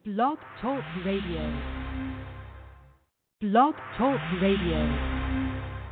Blog Talk Radio. Blog Talk Radio.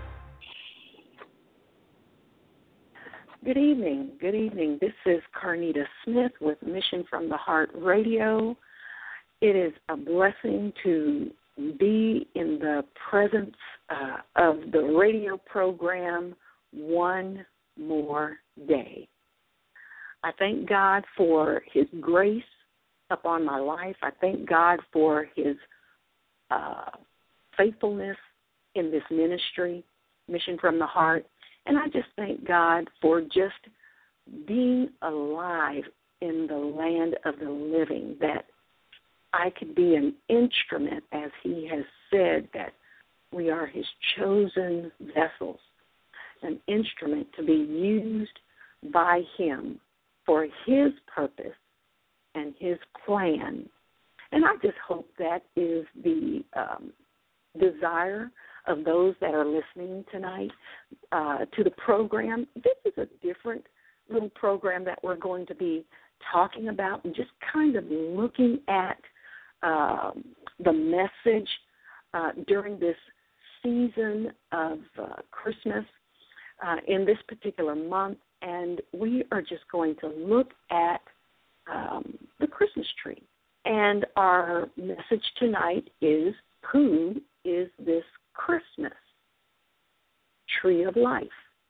Good evening. Good evening. This is Carnita Smith with Mission from the Heart Radio. It is a blessing to be in the presence of the radio program One More Day. I thank God for His grace upon my life. I thank God for His faithfulness in this ministry, Mission from the Heart. And I just thank God for just being alive in the land of the living, that I could be an instrument, as He has said, that we are His chosen vessels, an instrument to be used by Him for His purpose and His plan. And I just hope that is the desire of those that are listening tonight to the program. This is a different little program that we're going to be talking about and just kind of looking at the message during this season of Christmas in this particular month. And we are just going to look at the Christmas tree. And our message tonight is, who is this Christmas tree of life?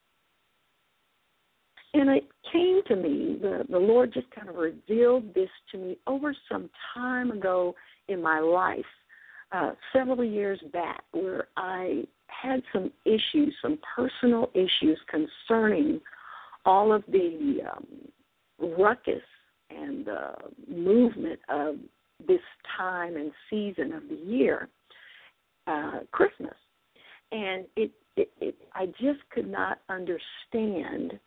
And it came to me, the Lord just kind of revealed this to me over some time ago in my life, several years back, where I had some issues, some personal issues concerning all of the ruckus and movement of this time and season of the year, Christmas. And I just could not understand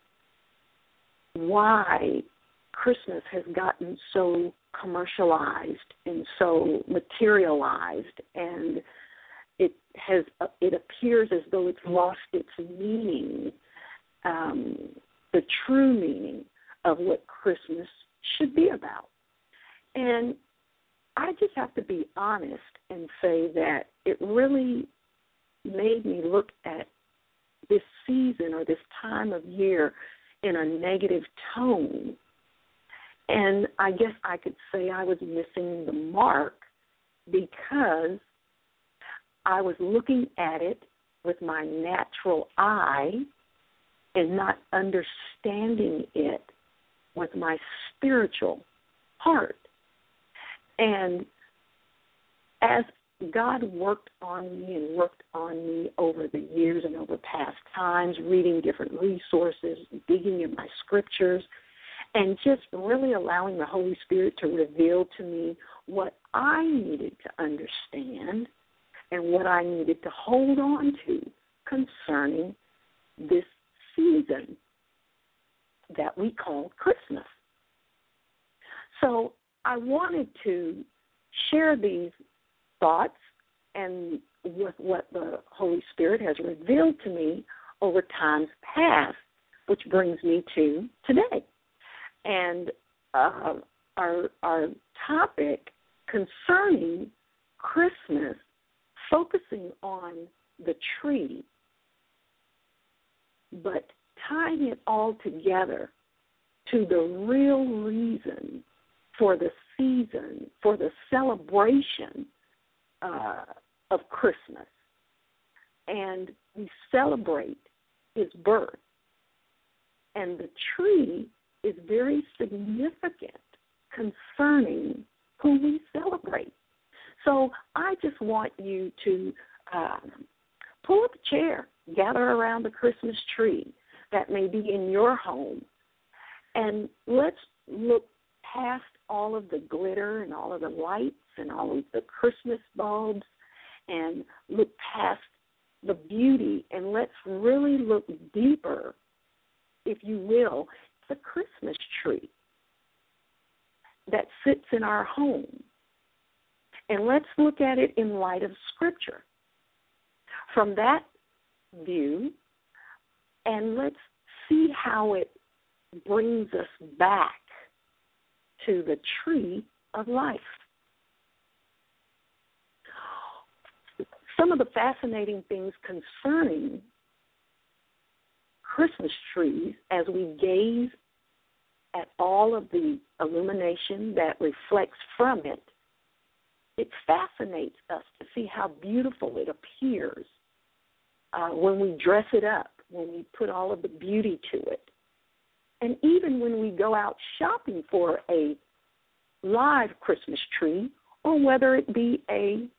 why Christmas has gotten so commercialized and so materialized, and it appears as though it's lost its meaning, the true meaning of what Christmas should be about. And I just have to be honest and say that it really made me look at this season or this time of year in a negative tone. And I guess I could say I was missing the mark because I was looking at it with my natural eye and not understanding it with my spiritual heart. And as God worked on me over the years and over past times, reading different resources, digging in my scriptures, and just really allowing the Holy Spirit to reveal to me what I needed to understand and what I needed to hold on to concerning this season that we call Christmas. So I wanted to share these thoughts and with what the Holy Spirit has revealed to me over times past, which brings me to today. And our topic concerning Christmas, focusing on the tree, but tying it all together to the real reason for the season, for the celebration of Christmas. And we celebrate His birth. And the tree is very significant concerning who we celebrate. So I just want you to pull up a chair, gather around the Christmas tree that may be in your home, and let's look past all of the glitter and all of the lights and all of the Christmas bulbs and look past the beauty, and let's really look deeper, if you will, the Christmas tree that sits in our home. And let's look at it in light of Scripture. From that view, and let's see how it brings us back to the tree of life. some of the fascinating things concerning Christmas trees as we gaze at all of the illumination that reflects from it, it fascinates us to see how beautiful it appears when we dress it up, when we put all of the beauty to it. And even when we go out shopping for a live Christmas tree, or whether it be a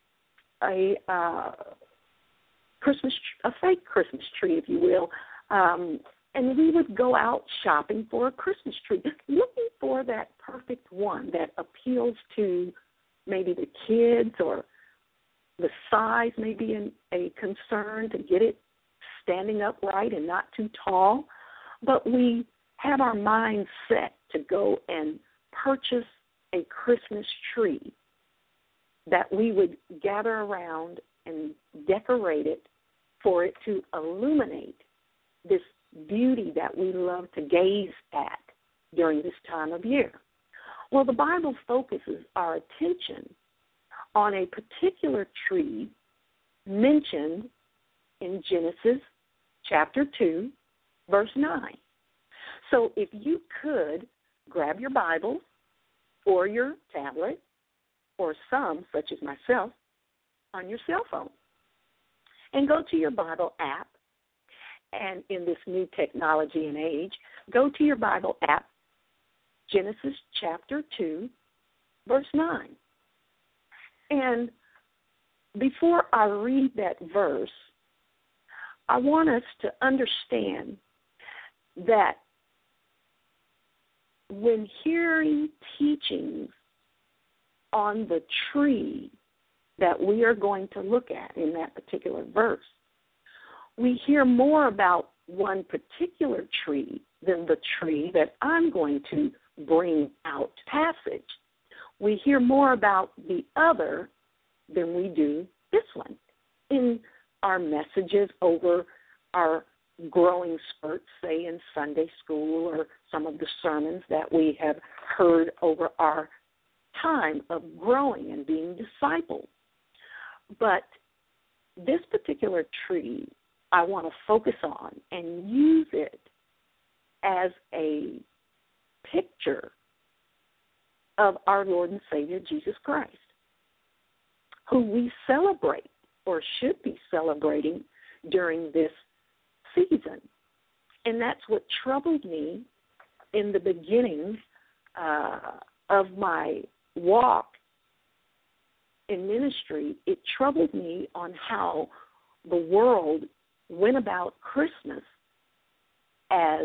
fake Christmas tree, if you will, and we would go out shopping for a Christmas tree, looking for that perfect one that appeals to maybe the kids, or the size may be a concern to get it standing upright and not too tall. But we have our minds set to go and purchase a Christmas tree that we would gather around and decorate it for it to illuminate this beauty that we love to gaze at during this time of year. Well, the Bible focuses our attention on a particular tree mentioned in Genesis chapter 2, verse 9. So if you could grab your Bible or your tablet, or some, such as myself, on your cell phone, and go to your Bible app, and in this new technology and age, go to your Bible app, Genesis chapter 2, verse 9. And before I read that verse, I want us to understand that when hearing teachings on the tree that we are going to look at in that particular verse, we hear more about one particular tree than the tree that I'm going to bring out passage. We hear more about the other than we do this one. In our messages over our growing spurts, say in Sunday school, or some of the sermons that we have heard over our time of growing and being discipled. But this particular tree I want to focus on and use it as a picture of our Lord and Savior Jesus Christ, who we celebrate or should be celebrating during this season. And that's what troubled me in the beginning of my walk in ministry. It troubled me on how the world went about Christmas as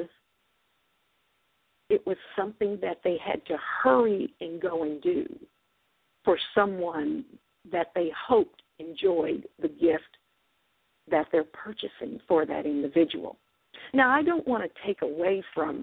it was something that they had to hurry and go and do for someone that they hoped enjoyed the gift that they're purchasing for that individual. Now, I don't want to take away from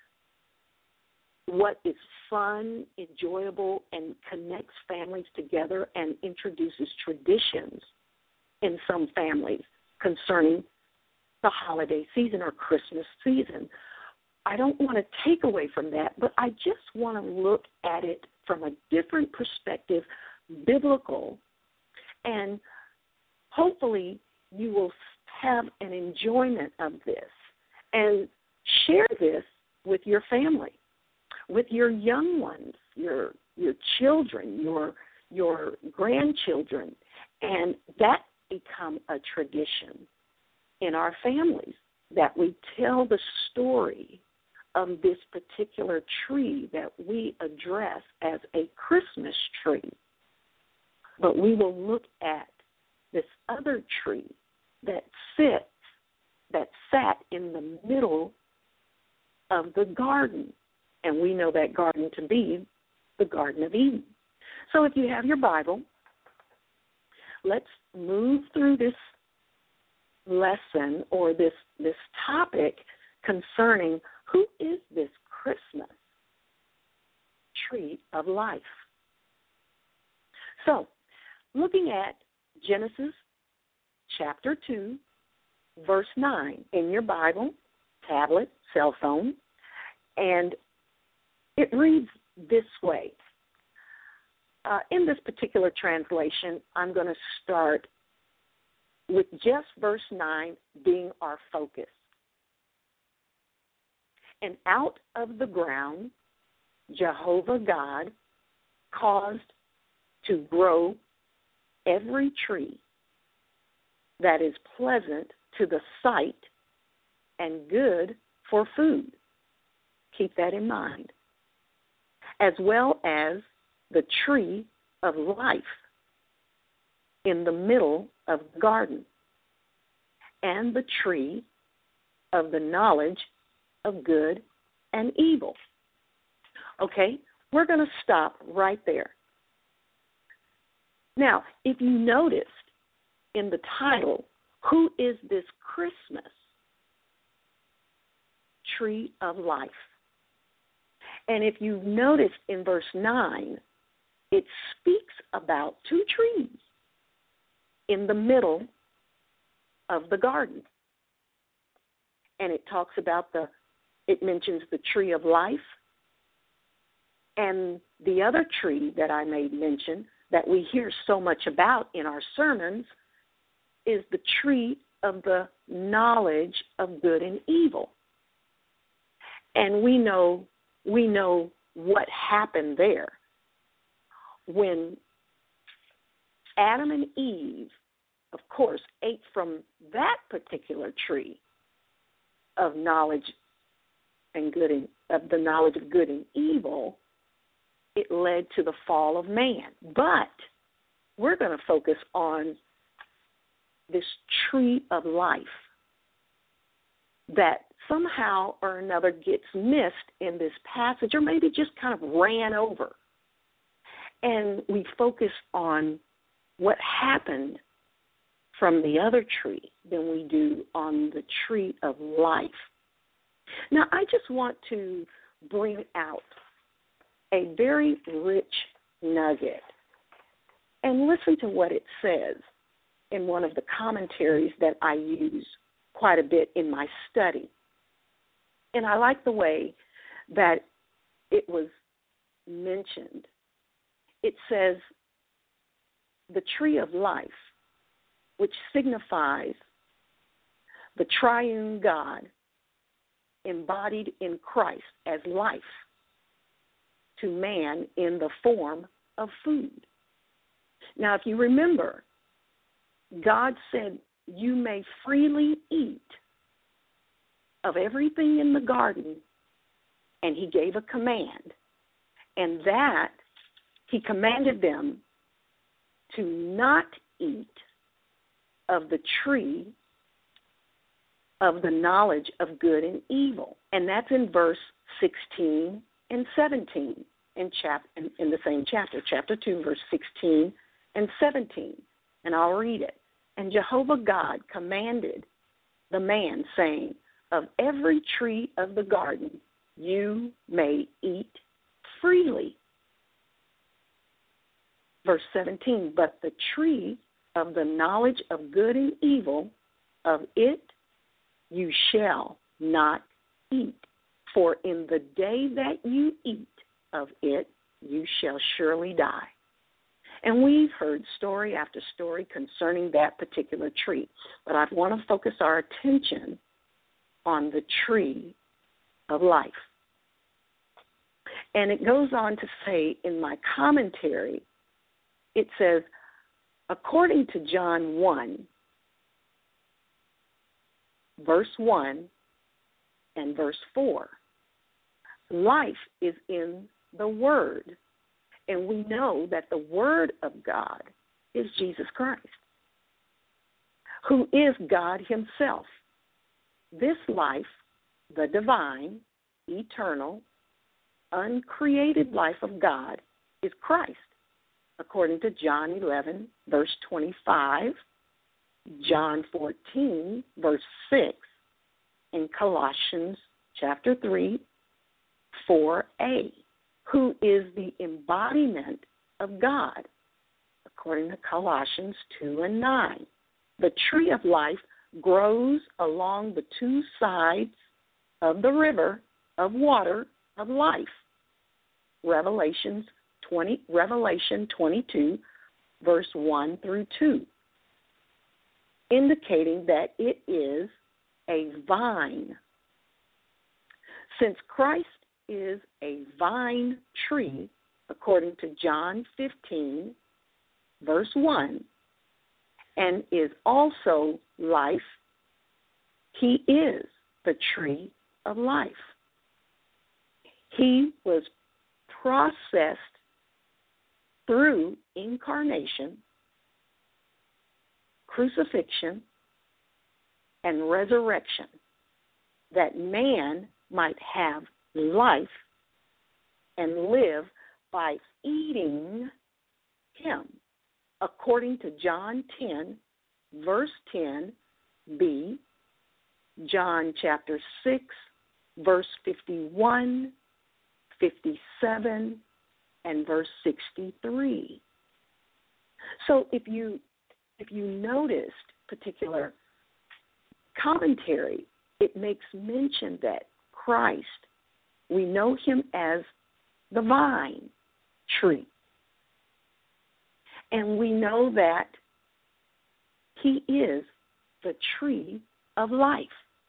what is fun, enjoyable, and connects families together and introduces traditions in some families concerning the holiday season or Christmas season. I don't want to take away from that, but I just want to look at it from a different perspective, biblical, and hopefully you will have an enjoyment of this and share this with your family, with your young ones, your children, your grandchildren, and that become a tradition in our families, that we tell the story of this particular tree that we address as a Christmas tree. But we will look at this other tree that sat in the middle of the garden. And we know that garden to be the Garden of Eden. So if you have your Bible, let's move through this lesson or this topic concerning who is this Christmas tree of life. So, looking at Genesis chapter 2, verse 9 in your Bible, tablet, cell phone, and it reads this way. In this particular translation, I'm going to start with just verse 9 being our focus. And out of the ground, Jehovah God caused to grow every tree that is pleasant to the sight and good for food. Keep that in mind. As well as the tree of life in the middle of the garden, and the tree of the knowledge of good and evil. Okay, we're going to stop right there. Now, if you noticed in the title, who is this Christmas? Tree of life. And if you noticed in verse 9, it speaks about two trees in the middle of the garden. And it talks about it mentions the tree of life, and the other tree that I made mention that we hear so much about in our sermons is the tree of the knowledge of good and evil. And we know what happened there. When Adam and Eve, of course, ate from that particular tree of knowledge and good and of the knowledge of good and evil, it led to the fall of man. But we're going to focus on this tree of life that somehow or another gets missed in this passage, or maybe just kind of ran over. And we focus on what happened from the other tree than we do on the tree of life. Now, I just want to bring out a very rich nugget and listen to what it says in one of the commentaries that I use quite a bit in my study. And I like the way that it was mentioned. It says, the tree of life, which signifies the triune God embodied in Christ as life to man in the form of food. Now, if you remember, God said, you may freely eat of everything in the garden, and he gave a command. And that he commanded them to not eat of the tree of the knowledge of good and evil. And that's in verse 16 and 17 in the same chapter, chapter 2, verse 16 and 17. And I'll read it. And Jehovah God commanded the man, saying, of every tree of the garden you may eat freely. Verse 17, but the tree of the knowledge of good and evil, of it you shall not eat. For in the day that you eat of it, you shall surely die. And we've heard story after story concerning that particular tree. But I want to focus our attention on the tree of life. And it goes on to say in my commentary, it says, according to John 1, verse 1 and verse 4, life is in the Word. And we know that the Word of God is Jesus Christ, who is God himself. This life, the divine, eternal, uncreated life of God, is Christ, according to John 11, verse 25, John 14, verse 6, and Colossians chapter 3, 4a, who is the embodiment of God, according to Colossians 2 and 9. The tree of life grows along the two sides of the river of water of life. Revelation 22, verse 1 through 2. indicating that it is a vine. Since Christ is a vine tree, according to John 15, verse 1, and is also life, he is the tree of life. He was processed through incarnation, crucifixion, and resurrection, that man might have life and live by eating him, according to John 10, verse 10b, John chapter 6, verse 51, 57, and verse 63. So if you noticed particular commentary, it makes mention that Christ, we know him as the vine tree. And we know that he is the tree of life.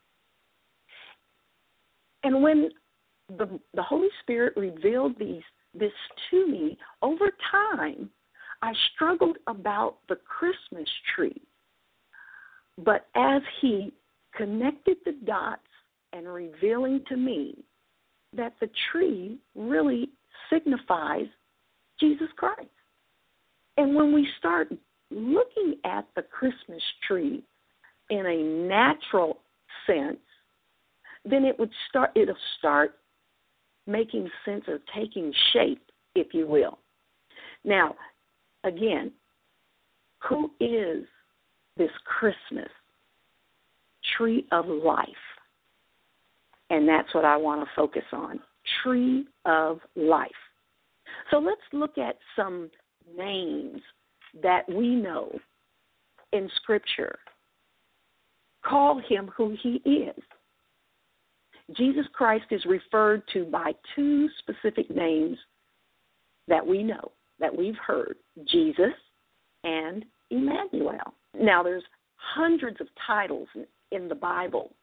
And when the Holy Spirit revealed this to me, over time, I struggled about the Christmas tree. But as he connected the dots and revealing to me that the tree really signifies Jesus Christ. And when we start looking at the Christmas tree in a natural sense, then it'll start making sense or taking shape, if you will. Now, again, who is this Christmas tree of life? And that's what I want to focus on, tree of life. So let's look at some names that we know in Scripture. Call him who he is. Jesus Christ is referred to by two specific names that we know, that we've heard, Jesus and Emmanuel. Now, there's hundreds of titles in the Bible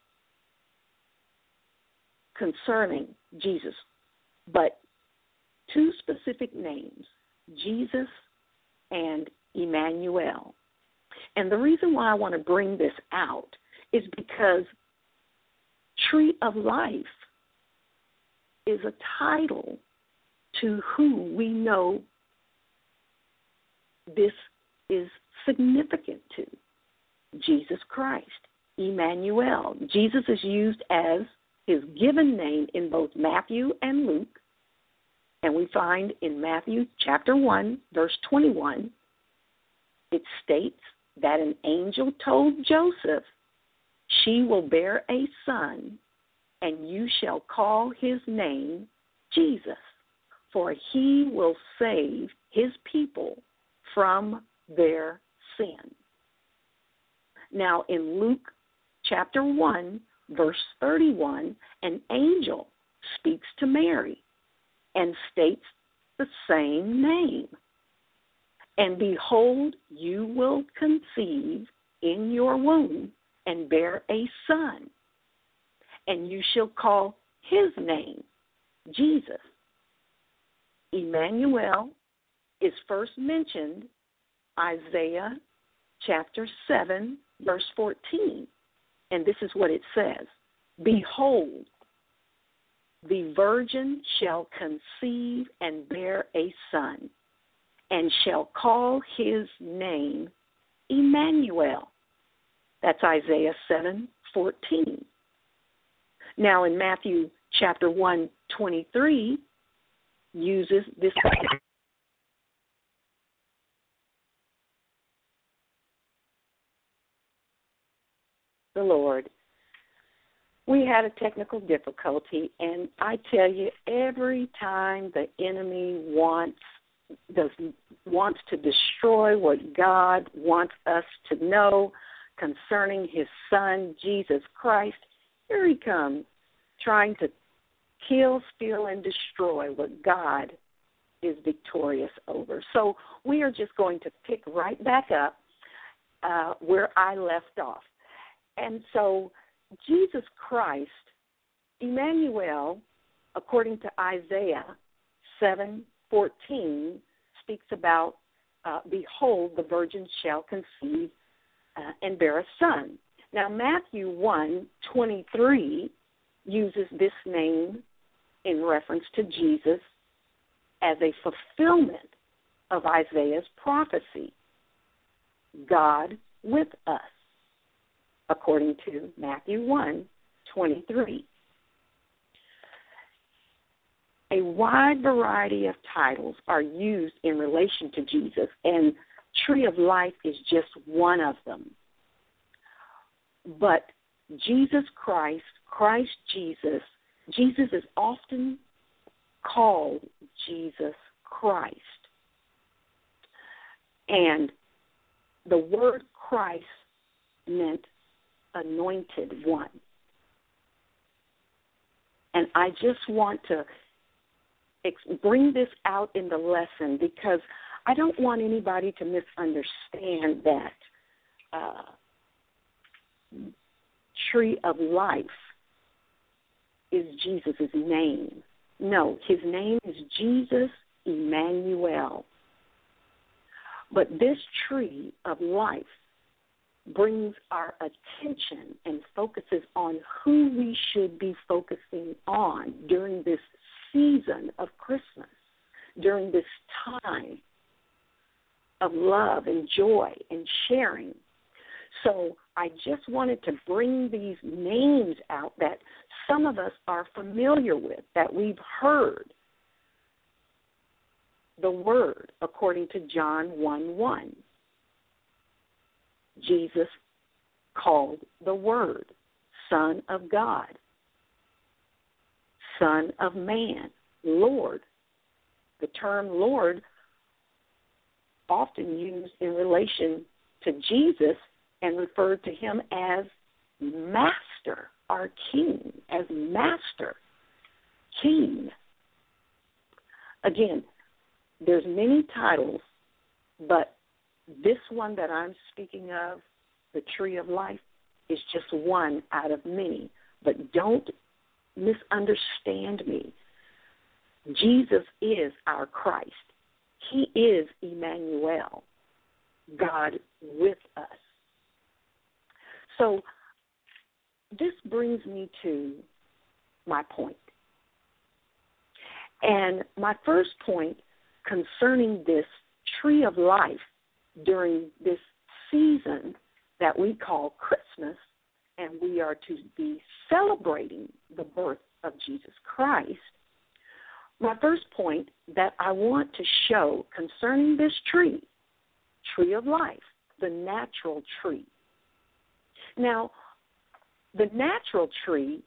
concerning Jesus, but two specific names, Jesus and Emmanuel. And the reason why I want to bring this out is because Tree of Life is a title to who we know this is significant to, Jesus Christ, Emmanuel. Jesus is used as his given name in both Matthew and Luke, and we find in Matthew chapter 1, verse 21, it states that an angel told Joseph, "She will bear a son, and you shall call his name Jesus, for he will save his people from their sin." Now, in Luke chapter 1, verse 31, an angel speaks to Mary and states the same name. "And behold, you will conceive in your womb and bear a son, and you shall call his name Jesus." Emmanuel is first mentioned Isaiah chapter 7, verse 14. And this is what it says: "Behold, the virgin shall conceive and bear a son, and shall call his name Emmanuel." That's Isaiah 7:14. Now in Matthew chapter 1:23 uses this. The Lord. We had a technical difficulty, and I tell you, every time the enemy wants to destroy what God wants us to know concerning his son, Jesus Christ, here he comes, trying to kill, steal, and destroy what God is victorious over. So we are just going to pick right back up where I left off. And so Jesus Christ, Emmanuel, according to Isaiah 7:14, speaks about, behold, the virgin shall conceive and bear a son. Now, Matthew 1:23 uses this name in reference to Jesus as a fulfillment of Isaiah's prophecy, God with us, according to Matthew 1:23. A wide variety of titles are used in relation to Jesus, and Tree of Life is just one of them. But Jesus Christ, Christ Jesus, Jesus is often called Jesus Christ. And the word Christ meant anointed one. And I just want to bring this out in the lesson because I don't want anybody to misunderstand that Tree of Life is Jesus' name. No, his name is Jesus Emmanuel. But this Tree of Life brings our attention and focuses on who we should be focusing on during this season of Christmas, during this time of love and joy and sharing. So I just wanted to bring these names out that some of us are familiar with, that we've heard the word according to John 1:1. Jesus called the Word Son of God, Son of Man, Lord. The term Lord often used in relation to Jesus and referred to him as Master, our King, as Master, King. Again, there's many titles, but this one that I'm speaking of, the Tree of Life, is just one out of many. But don't misunderstand me. Jesus is our Christ. He is Emmanuel, God with us. So this brings me to my point. And my first point concerning this Tree of Life during this season that we call Christmas, and we are to be celebrating the birth of Jesus Christ, my first point that I want to show concerning this tree of life, the natural tree. Now, the natural tree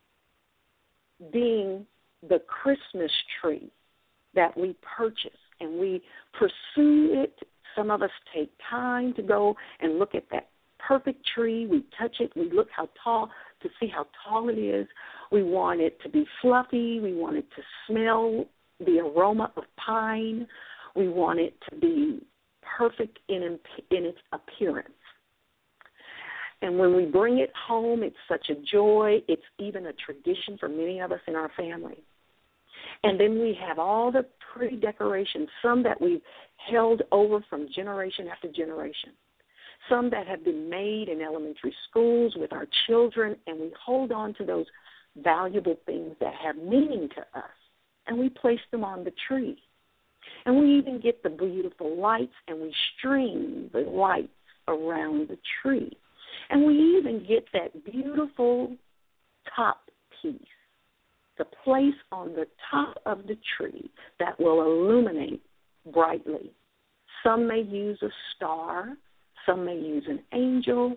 being the Christmas tree that we purchase and we pursue it. Some of us take time to go and look at that perfect tree. We touch it. We look to see how tall it is. We want it to be fluffy. We want it to smell the aroma of pine. We want it to be perfect in its appearance. And when we bring it home, it's such a joy. It's even a tradition for many of us in our family. And then we have all the pretty decorations, some that we've held over from generation after generation, some that have been made in elementary schools with our children, and we hold on to those valuable things that have meaning to us, and we place them on the tree. And we even get the beautiful lights, and we string the lights around the tree. And we even get that beautiful top piece to place on the top of the tree that will illuminate brightly. Some may use a star, some may use an angel,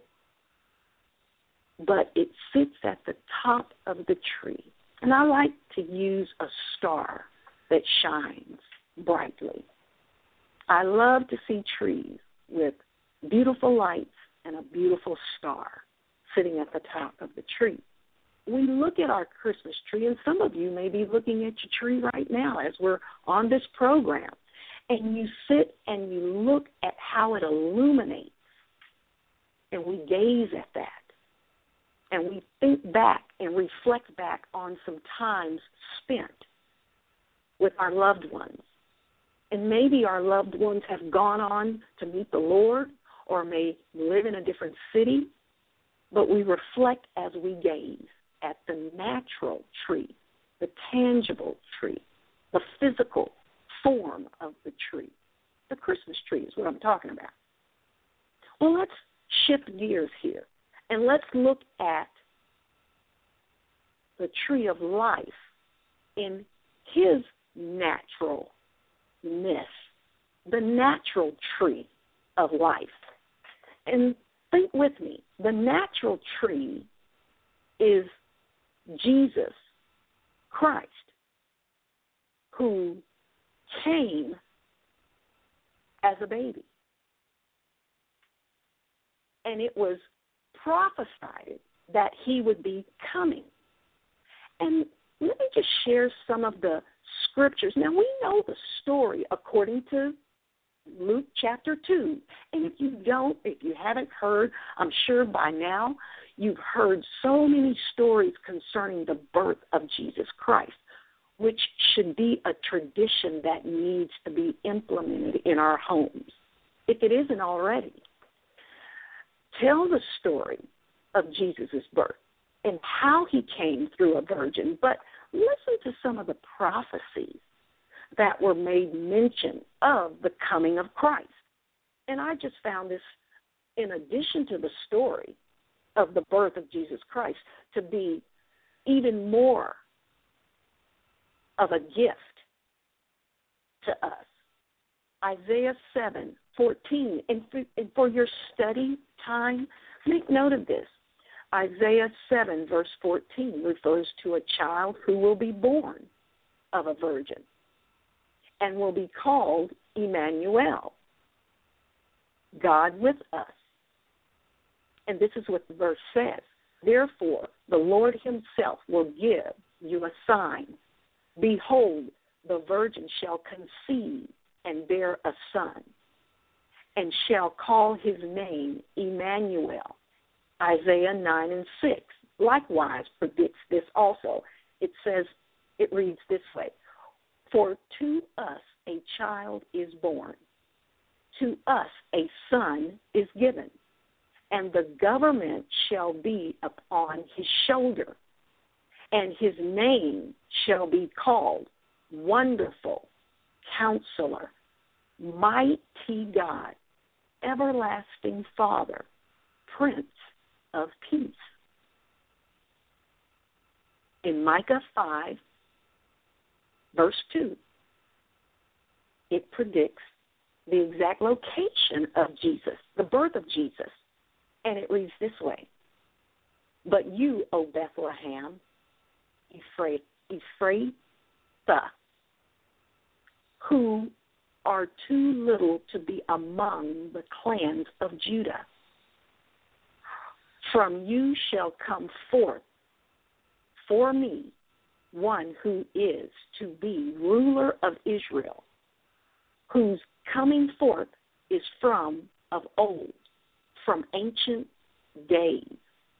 but it sits at the top of the tree. And I like to use a star that shines brightly. I love to see trees with beautiful lights and a beautiful star sitting at the top of the tree. We look at our Christmas tree, and some of you may be looking at your tree right now as we're on this program, and you sit and you look at how it illuminates and we gaze at that, and we think back and reflect back on some times spent with our loved ones. And maybe our loved ones have gone on to meet the Lord or may live in a different city, but we reflect as we gaze at the natural tree, the tangible tree, the physical form of the tree. The Christmas tree is what I'm talking about. Well, let's shift gears here, and let's look at the tree of life in his naturalness, the natural tree of life. And think with me, the natural tree is Jesus Christ, who came as a baby. And it was prophesied that he would be coming. And let me just share some of the scriptures. Now, we know the story according to Luke chapter 2. And if you haven't heard, I'm sure by now you've heard so many stories concerning the birth of Jesus Christ, which should be a tradition that needs to be implemented in our homes, if it isn't already. Tell the story of Jesus' birth and how he came through a virgin, but listen to some of the prophecies that were made mention of the coming of Christ. And I just found this, in addition to the story of the birth of Jesus Christ, to be even more of a gift to us. Isaiah 7:14, and for your study time, make note of this. Isaiah 7, verse 14, refers to a child who will be born of a virgin and will be called Emmanuel, God with us. And this is what the verse says. Therefore, the Lord himself will give you a sign. Behold, the virgin shall conceive and bear a son, and shall call his name Emmanuel. Isaiah 9:6 likewise predicts this also. It reads this way: For to us a child is born, to us a son is given, and the government shall be upon his shoulder, and his name shall be called Wonderful Counselor, Mighty God, Everlasting Father, Prince of Peace. In Micah 5, verse 2, it predicts the exact location of Jesus, the birth of Jesus. And it reads this way: But you, O Bethlehem, Ephrathah, who are too little to be among the clans of Judah, from you shall come forth for me one who is to be ruler of Israel, whose coming forth is from of old, from ancient days.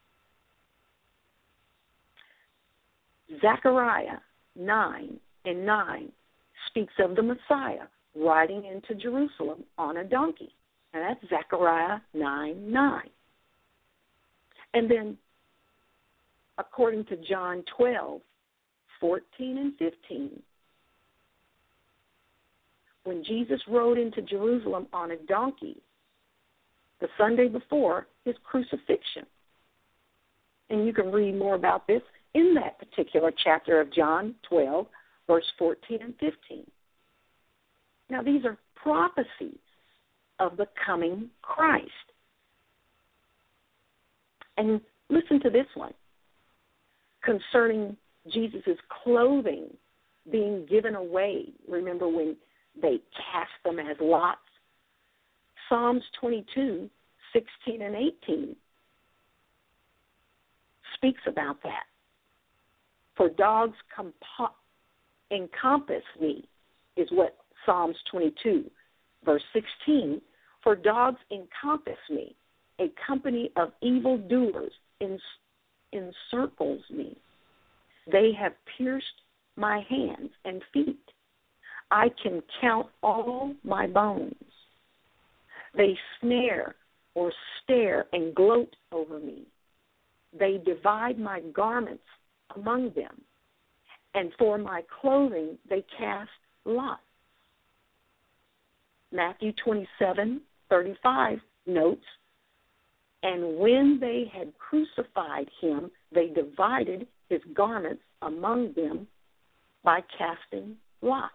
Zechariah 9:9 speaks of the Messiah riding into Jerusalem on a donkey. And that's Zechariah 9:9. And then, according to John 12:14 and 15, when Jesus rode into Jerusalem on a donkey the Sunday before his crucifixion. And you can read more about this in that particular chapter of John 12, verse 14 and 15. Now, these are prophecies of the coming Christ. And listen to this one concerning Jesus' clothing being given away. Remember when they cast them as lots? Psalms 22:16 and 18 speaks about that. For dogs encompass me, is what Psalms 22, verse 16. For dogs encompass me, A company of evildoers encircles me. They have pierced my hands and feet. I can count all my bones. They snare or stare and gloat over me. They divide my garments among them, and for my clothing they cast lots. Matthew 27:35 notes, and when they had crucified him, they divided his garments among them by casting lots.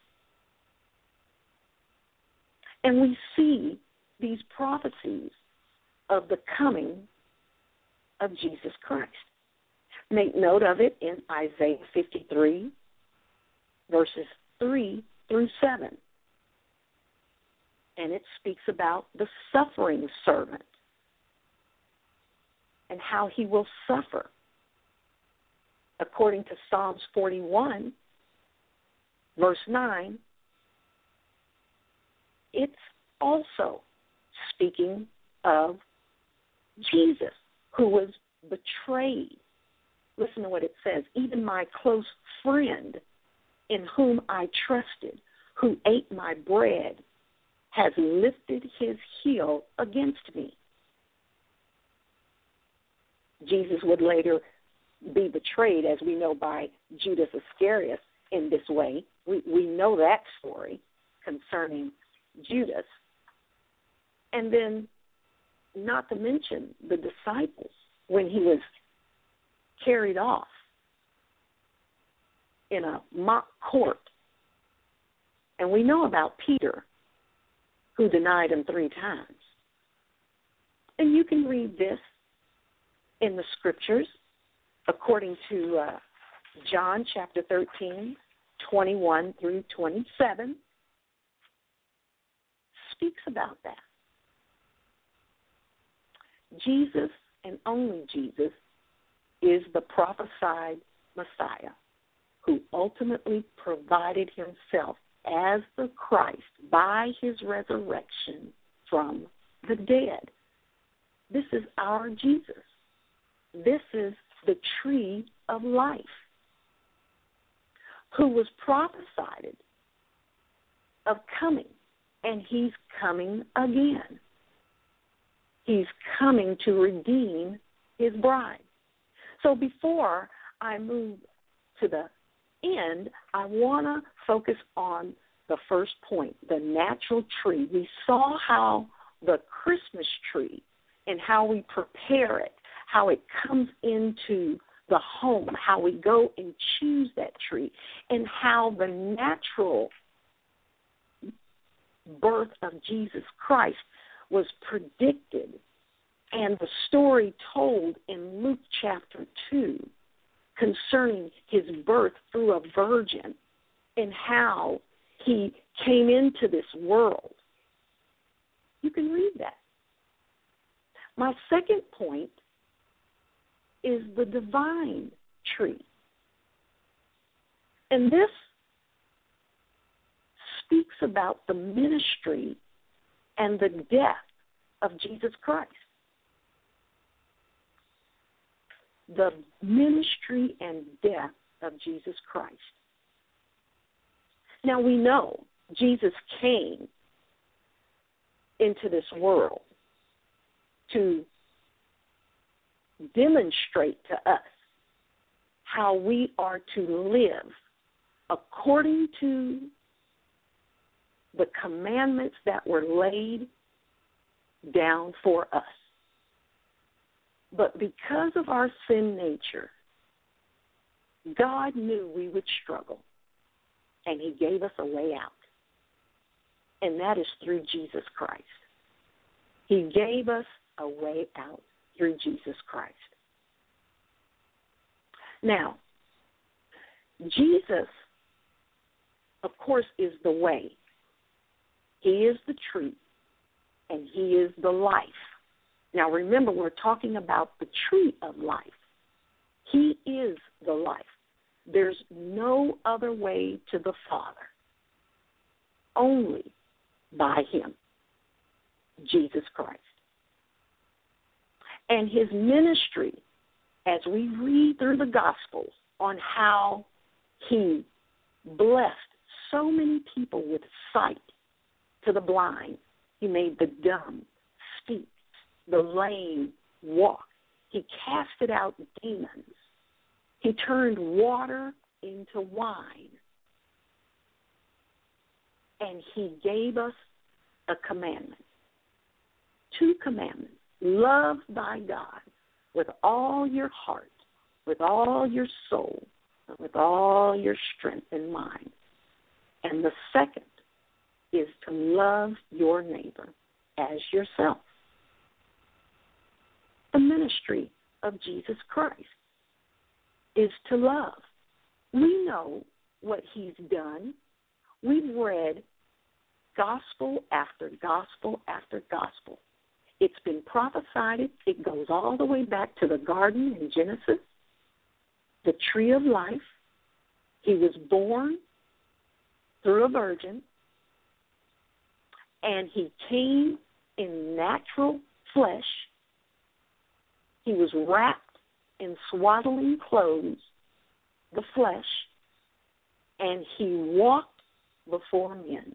And we see these prophecies of the coming of Jesus Christ. Make note of it in Isaiah 53, verses 3 through 7. And it speaks about the suffering servant and how he will suffer. According to Psalms 41, verse 9, it's also speaking of Jesus, who was betrayed. Listen to what it says. Even my close friend, in whom I trusted, who ate my bread, has lifted his heel against me. Jesus would later be betrayed, as we know, by Judas Iscariot in this way. We know that story concerning Judas. And then, not to mention the disciples, when he was carried off in a mock court. And we know about Peter, who denied him 3 times. And you can read this in the scriptures, according to John chapter 13, 21 through 27, speaks about that. Jesus, and only Jesus, is the prophesied Messiah who ultimately provided himself as the Christ by his resurrection from the dead. This is our Jesus. This is the tree of life, who was prophesied of coming, and he's coming again. He's coming to redeem his bride. So before I move to the end, I want to focus on the first point, the natural tree. We saw how the Christmas tree and how we prepare it, how it comes into the home, how we go and choose that tree, and how the natural birth of Jesus Christ was predicted, and the story told in Luke chapter 2 concerning his birth through a virgin and how he came into this world. You can read that. My second point is the divine tree. And this speaks about the ministry and the death of Jesus Christ. The ministry and death of Jesus Christ. Now we know Jesus came into this world to demonstrate to us how we are to live according to the commandments that were laid down for us. But because of our sin nature, God knew we would struggle, and he gave us a way out. And that is through Jesus Christ. He gave us a way out through Jesus Christ. Now, Jesus, of course, is the way. He is the truth, and he is the life. Now, remember, we're talking about the tree of life. He is the life. There's no other way to the Father, only by him, Jesus Christ. And his ministry, as we read through the Gospels on how he blessed so many people with sight to the blind. He made the dumb speak, the lame walk. He casted out demons. He turned water into wine. And he gave us a commandment. 2 commandments. Love thy God with all your heart, with all your soul, and with all your strength and mind. And the second is to love your neighbor as yourself. The ministry of Jesus Christ is to love. We know what he's done. We've read gospel after gospel after gospel. It's been prophesied. It goes all the way back to the garden in Genesis, the tree of life. He was born through a virgin, and he came in natural flesh. He was wrapped in swaddling clothes, the flesh, and he walked before men.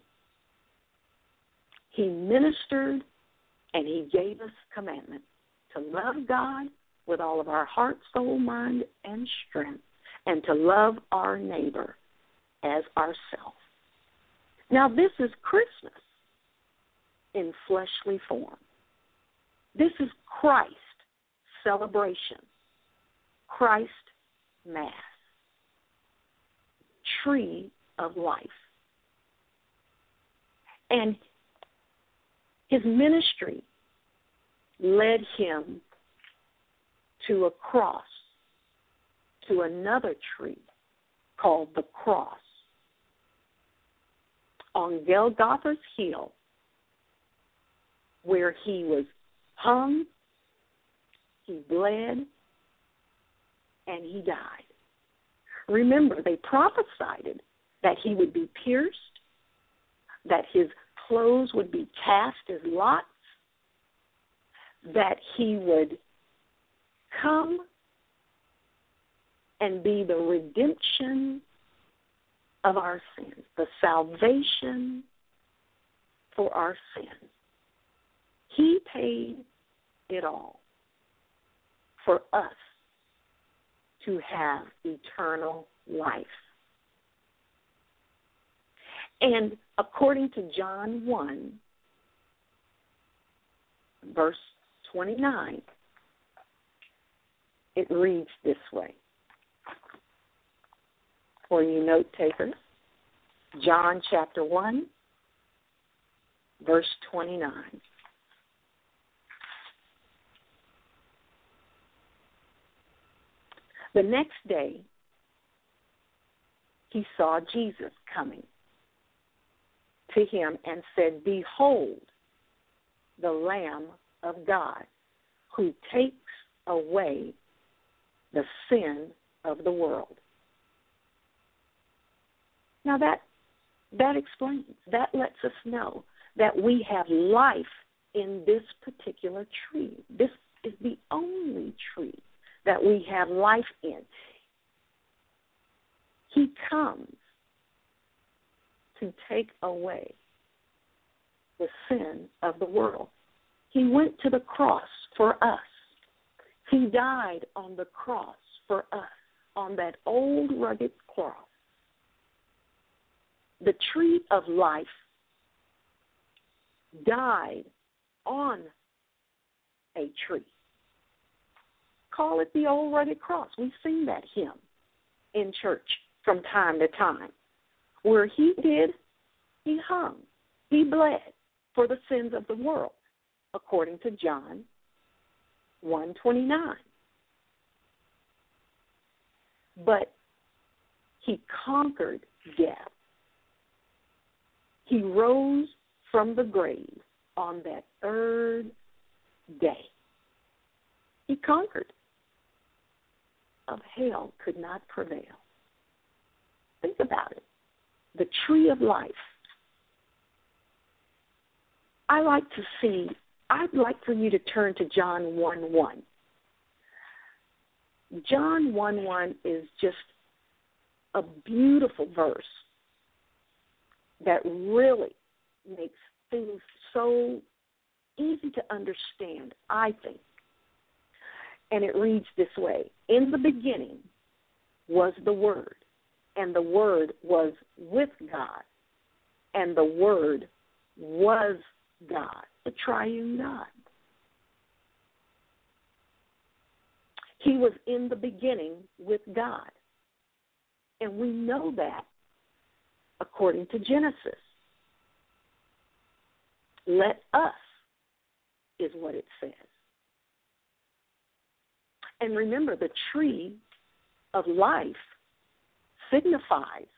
He ministered, and he gave us commandment to love God with all of our heart, soul, mind, and strength, and to love our neighbor as ourselves. Now, this is Christmas in fleshly form. This is Christ celebration, Christ Mass, tree of life. And his ministry led him to a cross, to another tree called the cross. On Golgotha's hill, where he was hung, he bled, and he died. Remember, they prophesied that he would be pierced, that his clothes would be cast as lots, that he would come and be the redemption of our sins, the salvation for our sins. He paid it all for us to have eternal life. And according to John 1, verse 29, it reads this way. For you note takers, John chapter 1, verse 29. The next day, he saw Jesus coming to him and said, Behold, the Lamb of God, who takes away the sin of the world. Now that explains, that lets us know that we have life in this particular tree. This is the only tree that we have life in. He comes to take away the sin of the world. He went to the cross for us. He died on the cross for us, on that old rugged cross. The tree of life died on a tree. Call it the old rugged cross. We sing that hymn in church from time to time. Where he hung, he bled for the sins of the world, according to John 1:29. But he conquered death. He rose from the grave on that third day. He conquered. Of hell could not prevail. Think about it. The tree of life. I like to see I'd like for you to turn to John 1:1. John 1:1 is just a beautiful verse that really makes things so easy to understand, I think. And it reads this way: in the beginning was the Word, and the Word was with God, and the Word was God, the triune God. He was in the beginning with God. And we know that according to Genesis. Let us is what it says. And remember, the tree of life signifies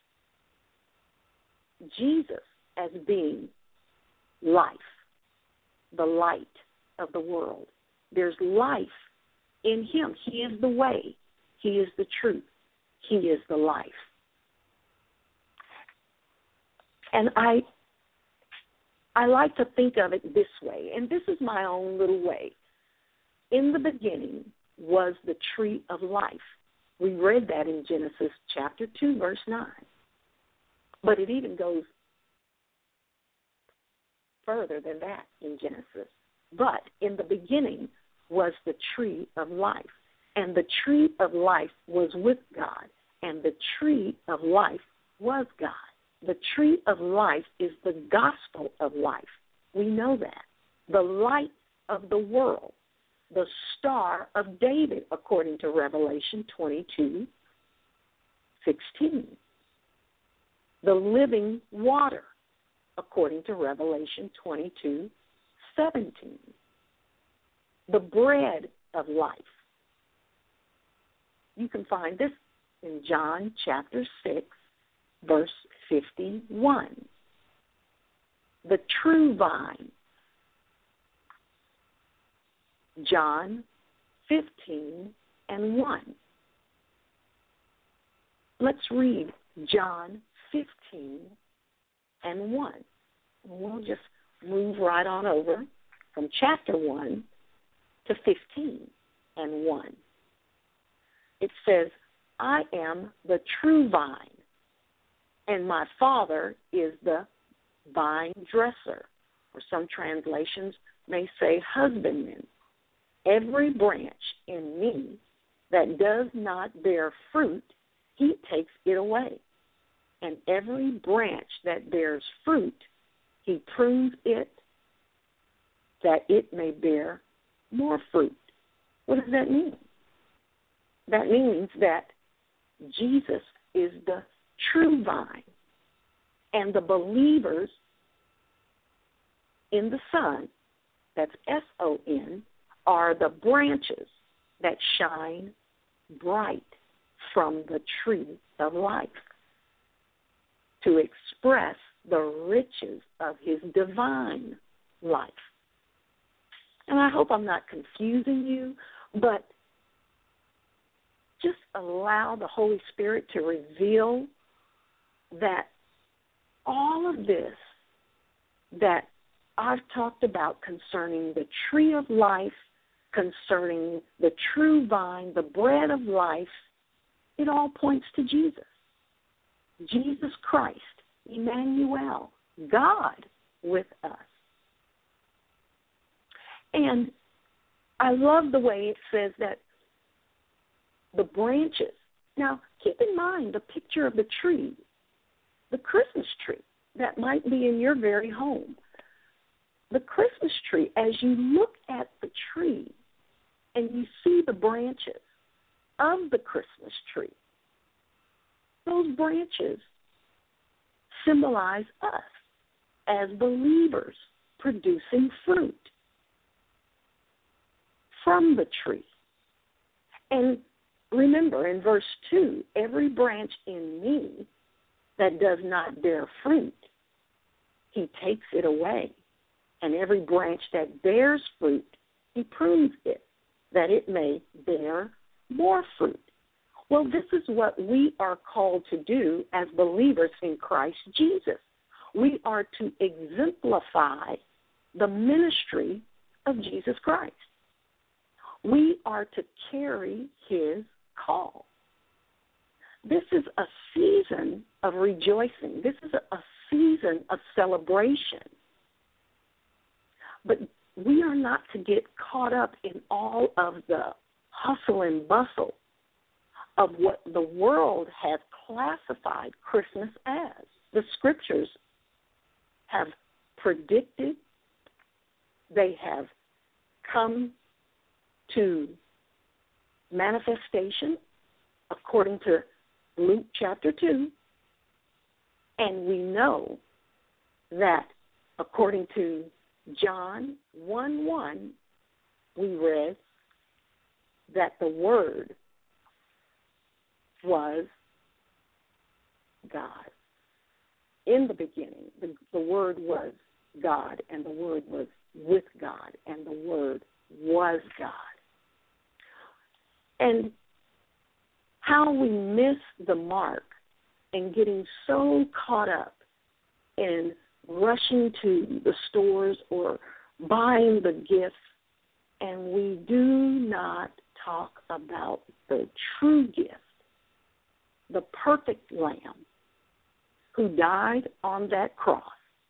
Jesus as being life, the light of the world. There's life in him. He is the way. He is the truth. He is the life. And I like to think of it this way, and this is my own little way. In the beginning was the tree of life. We read that in Genesis chapter 2, verse 9. But it even goes further than that in Genesis. But in the beginning was the tree of life, and the tree of life was with God, and the tree of life was God. The tree of life is the gospel of life. We know that. The light of the world, the star of David, according to Revelation 22:16. The living water, according to Revelation 22:17. The bread of life. You can find this in John chapter 6, verse 51. The true vine. John 15:1. Let's read John 15:1. We'll just move right on over from chapter 1 to 15:1. It says, I am the true vine, and my Father is the vine dresser, or some translations may say husbandman. Every branch in me that does not bear fruit, he takes it away. And every branch that bears fruit, he prunes it that it may bear more fruit. What does that mean? That means that Jesus is the true vine, and the believers in the Son, that's S-O-N, are the branches that shine bright from the tree of life to express the riches of his divine life. And I hope I'm not confusing you, but just allow the Holy Spirit to reveal that all of this that I've talked about concerning the tree of life, concerning the true vine, the bread of life, it all points to Jesus. Jesus Christ, Emmanuel, God with us. And I love the way it says that the branches. Now, keep in mind the picture of the tree, the Christmas tree that might be in your very home. The Christmas tree, as you look at the tree and you see the branches of the Christmas tree, those branches symbolize us as believers producing fruit from the tree. And remember, in verse 2, every branch in me that does not bear fruit, he takes it away. And every branch that bears fruit, he prunes it, that it may bear more fruit. Well, this is what we are called to do as believers in Christ Jesus. We are to exemplify the ministry of Jesus Christ. We are to carry his call. This is a season of rejoicing. This is a season of celebration. But we are not to get caught up in all of the hustle and bustle of what the world has classified Christmas as. The scriptures have predicted, they have come to manifestation according to Luke chapter 2, and we know that according to John 1:1, we read that the Word was God. In the beginning, the Word was God, and the Word was with God, and the Word was God. And how we miss the mark and getting so caught up in rushing to the stores or buying the gifts, and we do not talk about the true gift, the perfect Lamb who died on that cross,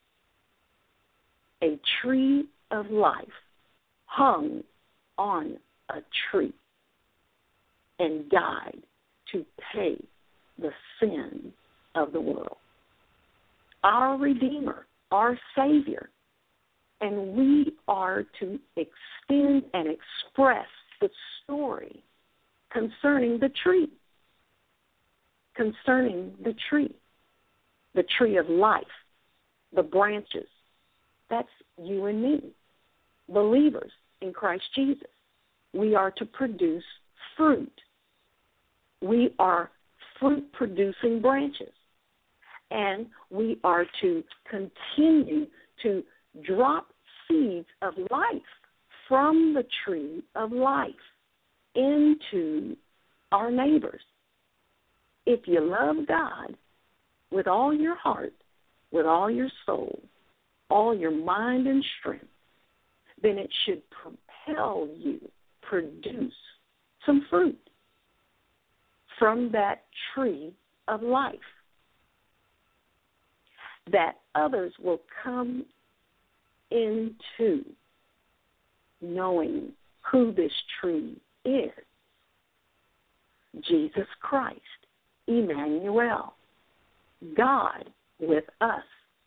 a tree of life hung on a tree and died to pay the sin of the world. Our Redeemer, our Savior, and we are to extend and express the story concerning the tree, the tree of life, the branches. That's you and me, believers in Christ Jesus. We are to produce fruit. We are fruit-producing branches. And we are to continue to drop seeds of life from the tree of life into our neighbors. If you love God with all your heart, with all your soul, all your mind and strength, then it should propel you to produce some fruit from that tree of life, that others will come into knowing who this tree is. Jesus Christ, Emmanuel, God with us.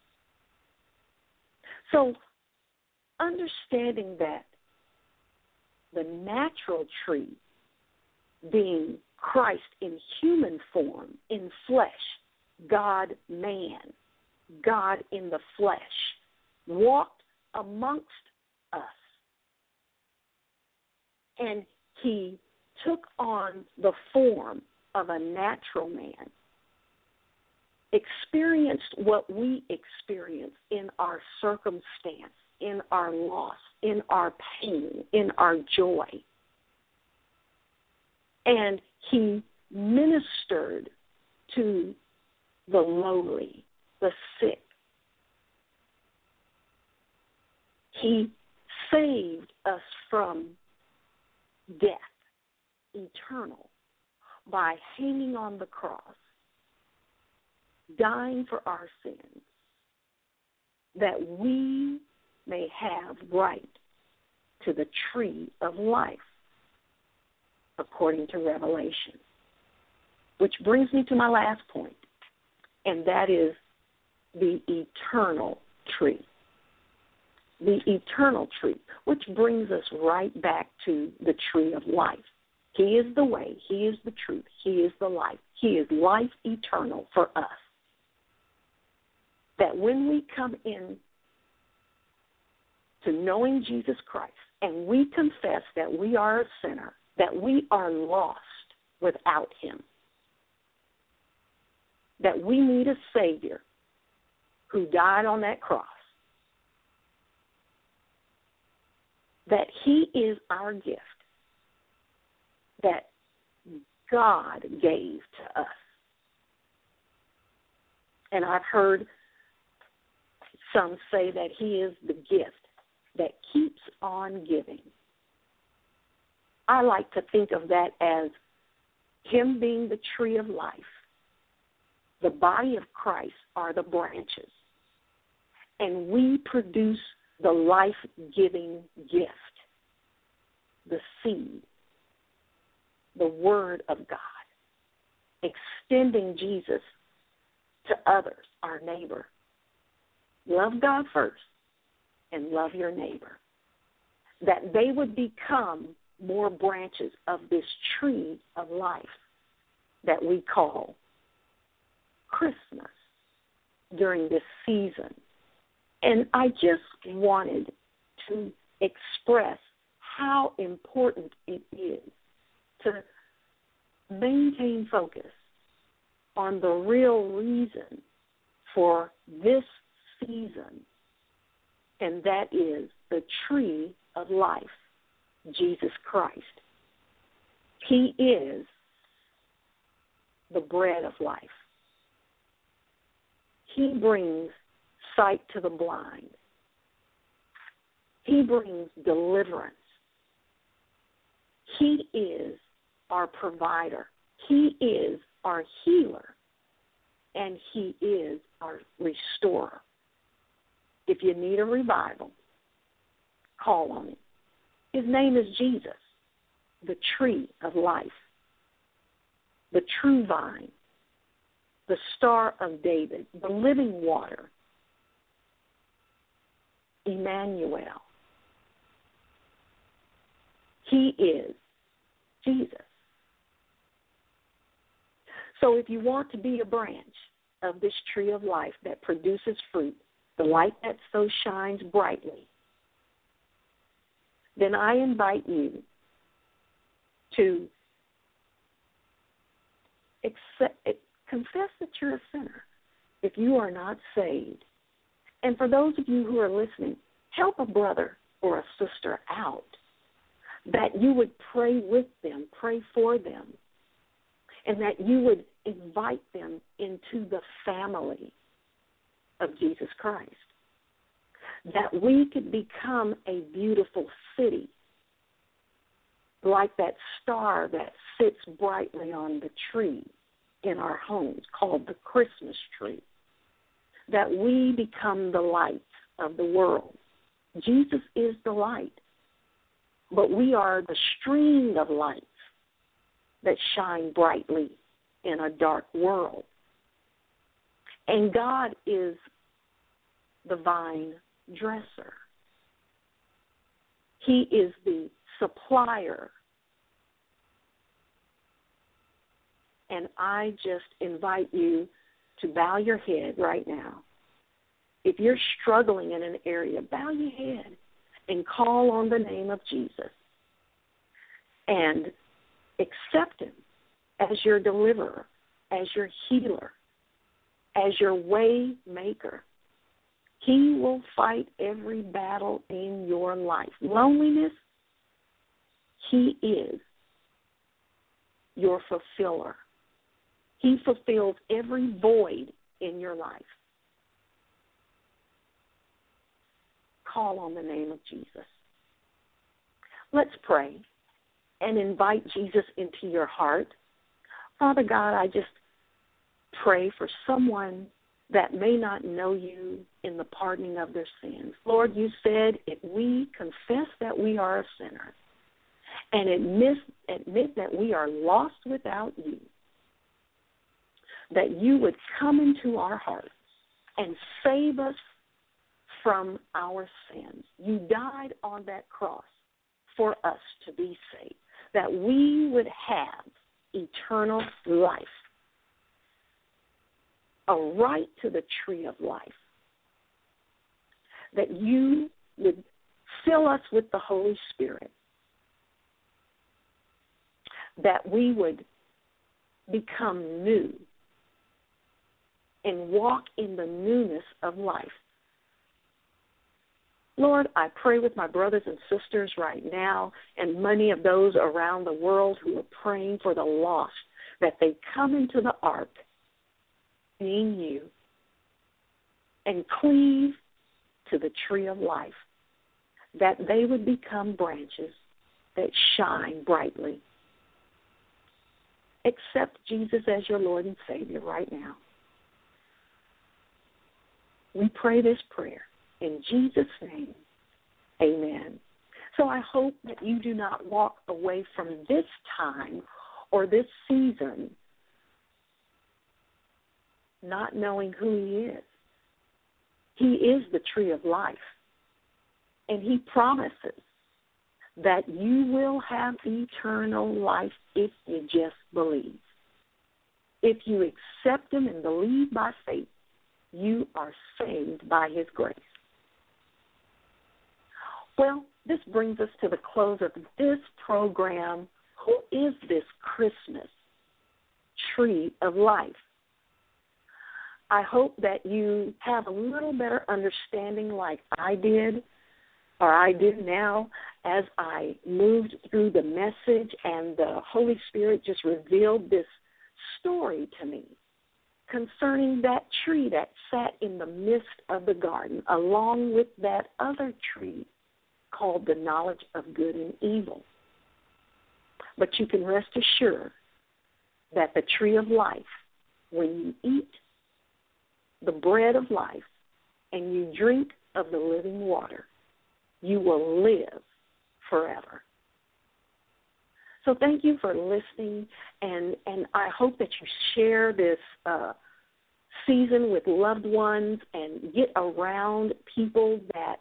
So, understanding that the natural tree, being Christ in human form, in flesh, God-man, God in the flesh, walked amongst us. And he took on the form of a natural man, experienced what we experience in our circumstance, in our loss, in our pain, in our joy. And he ministered to the lowly, the sick. He saved us from death, eternal, by hanging on the cross, dying for our sins, that we may have right to the tree of life, according to Revelation. Which brings me to my last point, and that is the eternal tree. The eternal tree, which brings us right back to the tree of life. He is the way, he is the truth, he is the life. He is life eternal for us. That when we come in to knowing Jesus Christ and we confess that we are a sinner, that we are lost without him, that we need a Savior who died on that cross, that he is our gift that God gave to us. And I've heard some say that he is the gift that keeps on on giving. I like to think of that as him being the tree of life. The body of Christ are the branches. And we produce the life-giving gift, the seed, the Word of God, extending Jesus to others, our neighbor. Love God first and love your neighbor. That they would become more branches of this tree of life that we call Christmas during this season. And I just wanted to express how important it is to maintain focus on the real reason for this season, and that is the tree of life, Jesus Christ. He is the bread of life. He brings sight to the blind. He brings deliverance. He is our provider. He is our healer. And he is our restorer. If you need a revival, call on him. His name is Jesus, the tree of life, the true vine, the Star of David, the living water, Emmanuel. He is Jesus. So if you want to be a branch of this tree of life that produces fruit, the light that so shines brightly, then I invite you to confess that you're a sinner if you are not saved. And for those of you who are listening, help a brother or a sister out, that you would pray with them, pray for them, and that you would invite them into the family of Jesus Christ, that we could become a beautiful city, like that star that sits brightly on the tree in our homes called the Christmas tree, that we become the light of the world. Jesus is the light, but we are the stream of lights that shine brightly in a dark world. And God is the vine dresser. He is the supplier. And I just invite you to bow your head right now. If you're struggling in an area, bow your head and call on the name of Jesus and accept him as your deliverer, as your healer, as your way maker. He will fight every battle in your life. Loneliness, he is your fulfiller. He fulfills every void in your life. Call on the name of Jesus. Let's pray and invite Jesus into your heart. Father God, I just pray for someone that may not know you in the pardoning of their sins. Lord, you said if we confess that we are a sinner and admit that we are lost without you, that you would come into our hearts and save us from our sins. You died on that cross for us to be saved, that we would have eternal life, a right to the tree of life, that you would fill us with the Holy Spirit, that we would become new and walk in the newness of life. Lord, I pray with my brothers and sisters right now and many of those around the world who are praying for the lost, that they come into the ark, being you, and cleave to the tree of life, that they would become branches that shine brightly. Accept Jesus as your Lord and Savior right now. We pray this prayer in Jesus' name. Amen. So I hope that you do not walk away from this time or this season not knowing who He is. He is the tree of life, and He promises that you will have eternal life if you just believe. If you accept Him and believe by faith, you are saved by His grace. Well, this brings us to the close of this program. Who is this Christmas tree of life? I hope that you have a little better understanding like I did, or I did now, as I moved through the message and the Holy Spirit just revealed this story to me concerning that tree that sat in the midst of the garden, along with that other tree called the knowledge of good and evil. But you can rest assured that the tree of life, when you eat the bread of life and you drink of the living water, you will live forever. So thank you for listening, and I hope that you share this season with loved ones and get around people that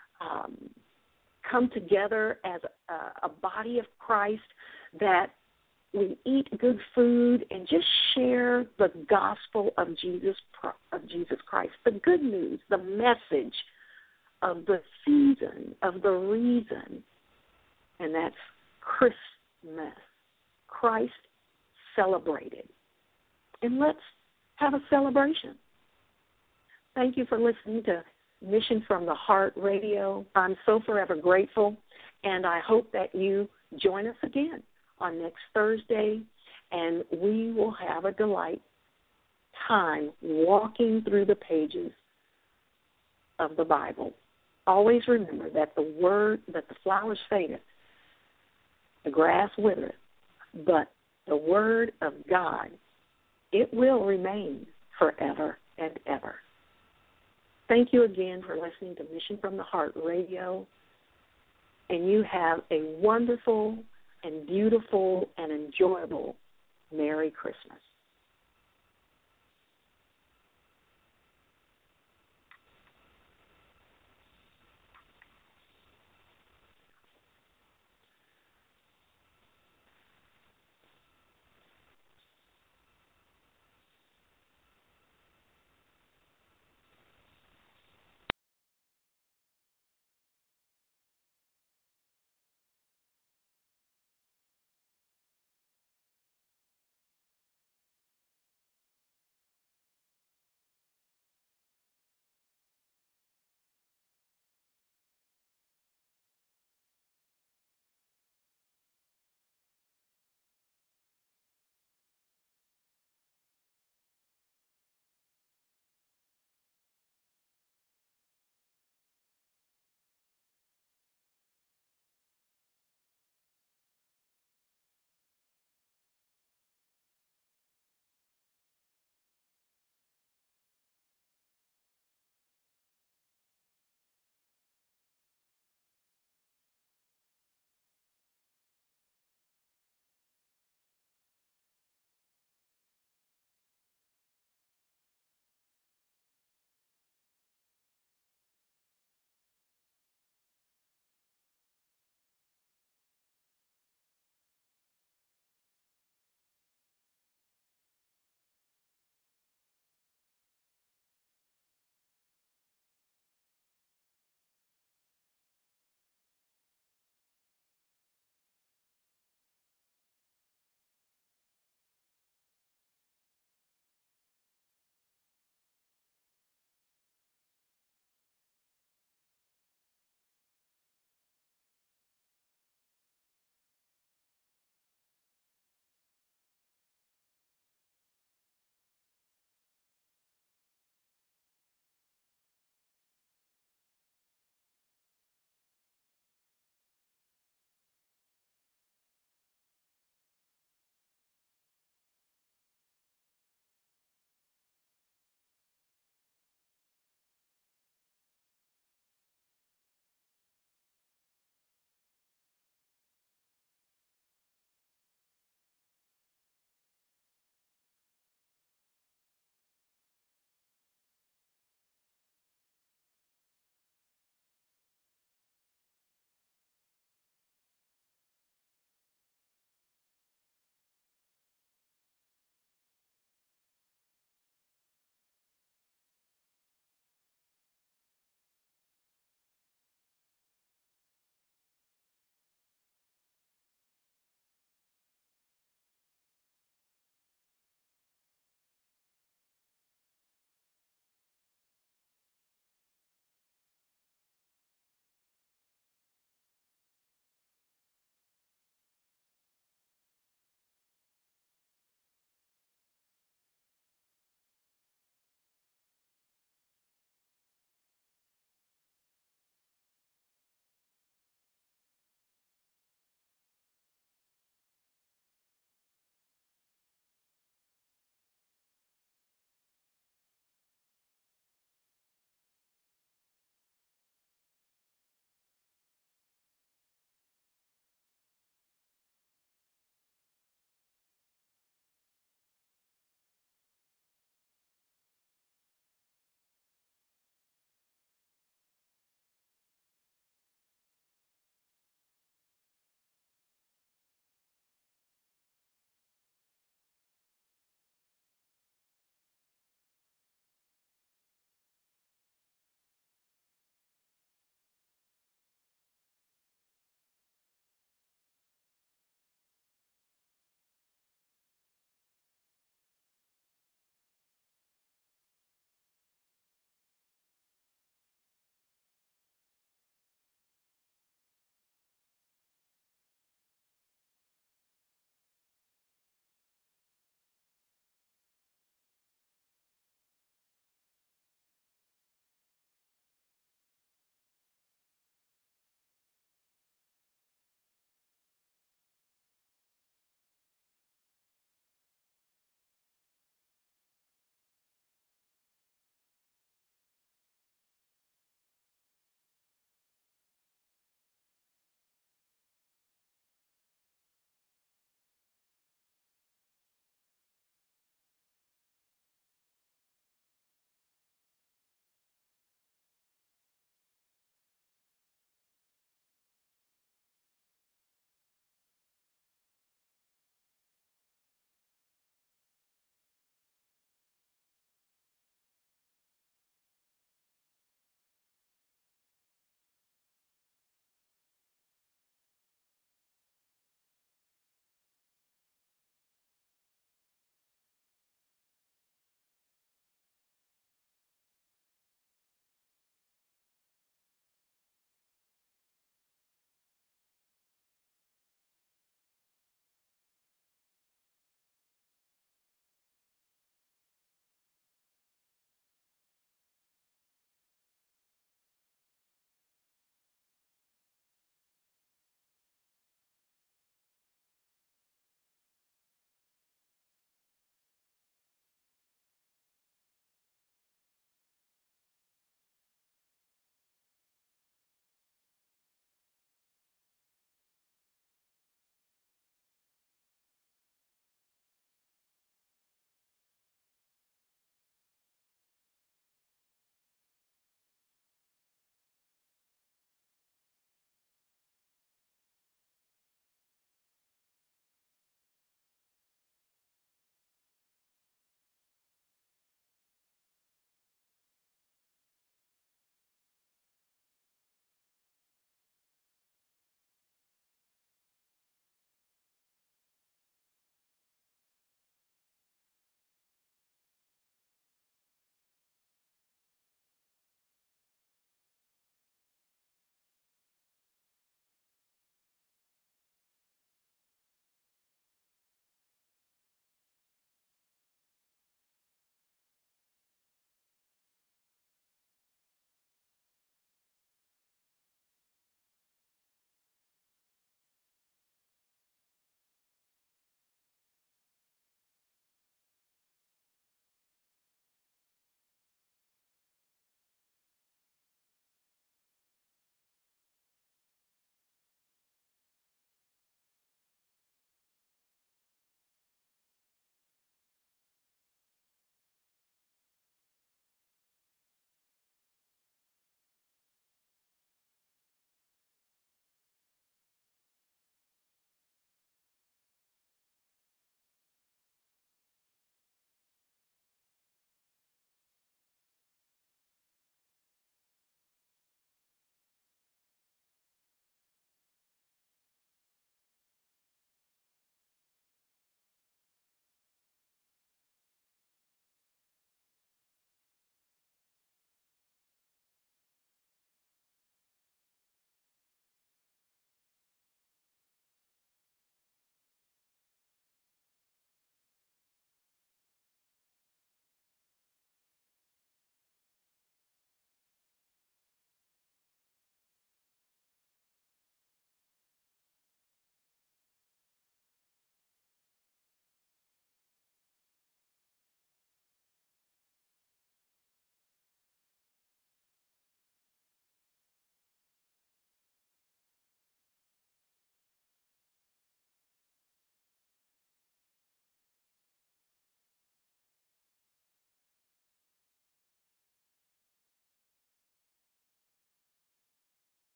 come together as a body of Christ, that we eat good food and just share the gospel of Jesus Christ, the good news, the message of the season, of the reason, and that's Christmas, Christ celebrated. And let's have a celebration. Thank you for listening to Mission from the Heart Radio. I'm so forever grateful, and I hope that you join us again on next Thursday, and we will have a delight time walking through the pages of the Bible. Always remember that the flowers fadeth, the grass withereth, but the word of God, it will remain forever and ever. Thank you again for listening to Mission from the Heart Radio, and you have a wonderful and beautiful and enjoyable Merry Christmas.